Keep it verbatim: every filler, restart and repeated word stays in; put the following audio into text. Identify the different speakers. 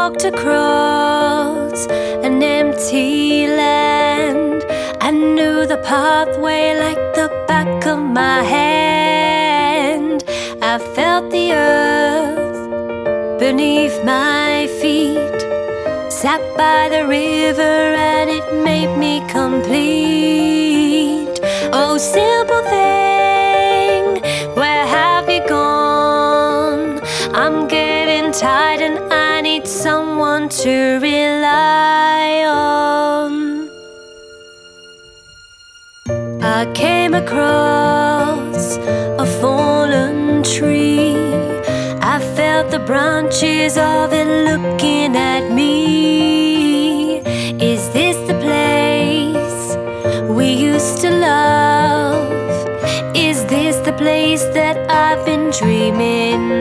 Speaker 1: walked across an empty land. I knew the pathway like the back of my hand. I felt the earth beneath my feet, sat by the river and it made me complete. Oh, simple thing, where have you gone? I'm getting tired and I need someone to rely on. I came across a fallen tree. I felt the branches of it looking at me. Is this the place we used to love? Is this the place that I've been dreaming